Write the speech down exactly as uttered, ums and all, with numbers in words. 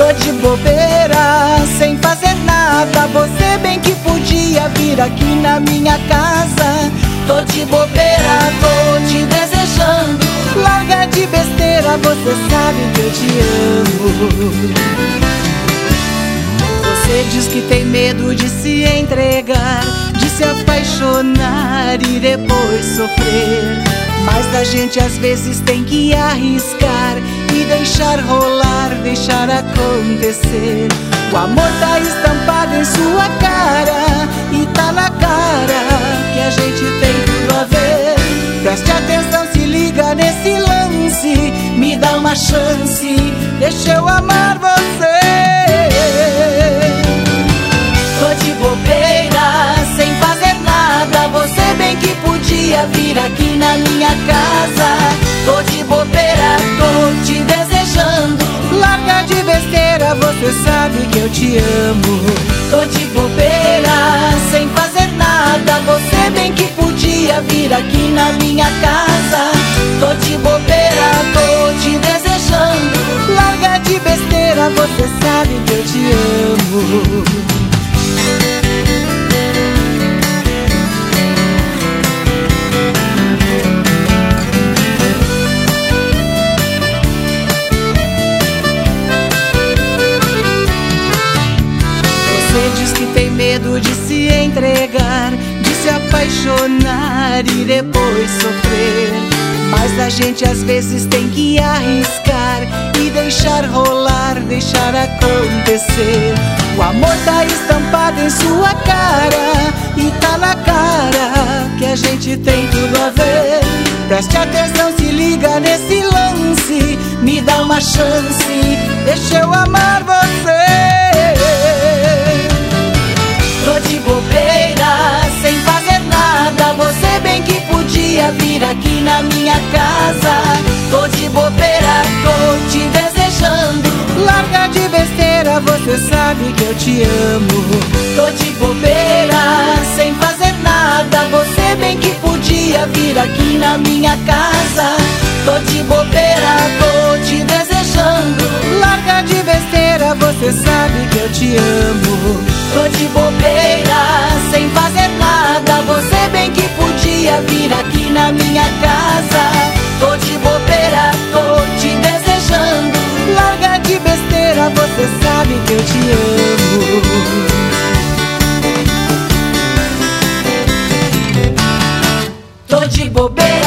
Tô de bobeira, sem fazer nada. Você bem que podia vir aqui na minha casa. Tô de bobeira, tô te desejando. Larga de besteira, você sabe que eu te amo. Você diz que tem medo de se entregar, de se apaixonar e depois sofrer. Mas a gente às vezes tem que arriscar e deixar rolar, deixar acontecer. O amor tá estampado em sua cara e tá na cara que a gente tem tudo a ver. Preste atenção, se liga nesse lance, me dá uma chance, deixa eu amar você. Tô de bobeira, sem fazer nada. Você bem que podia vir aqui na minha casa. Tô de bobeira, tô te desejando. Larga de besteira, você sabe que eu te amo. Tô de bobeira, sem fazer nada. Você bem que podia vir aqui na minha casa. Tô de bobeira, tô te desejando. Larga de besteira, você sabe que eu te amo. Você diz que tem medo de se entregar, de se apaixonar e depois sofrer. Mas a gente às vezes tem que arriscar e deixar rolar, deixar acontecer. O amor tá estampado em sua cara e tá na cara que a gente tem tudo a ver. Preste atenção, se liga nesse lance, me dá uma chance, deixa eu amar você. Tô de bobeira, sem fazer nada. Você bem que podia vir aqui na minha casa. Tô de bobeira, tô te desejando. Larga de besteira, você sabe que eu te amo. Tô de bobeira, sem fazer nada. Você bem que podia vir aqui na minha casa. Tô de bobeira, tô te desejando. Larga de besteira, você sabe que eu te amo. Tô de bobeira, sem fazer nada. Você bem que podia vir aqui na minha casa. Tô de bobeira, tô te desejando. Larga de besteira, você sabe que eu te amo. Tô de bobeira.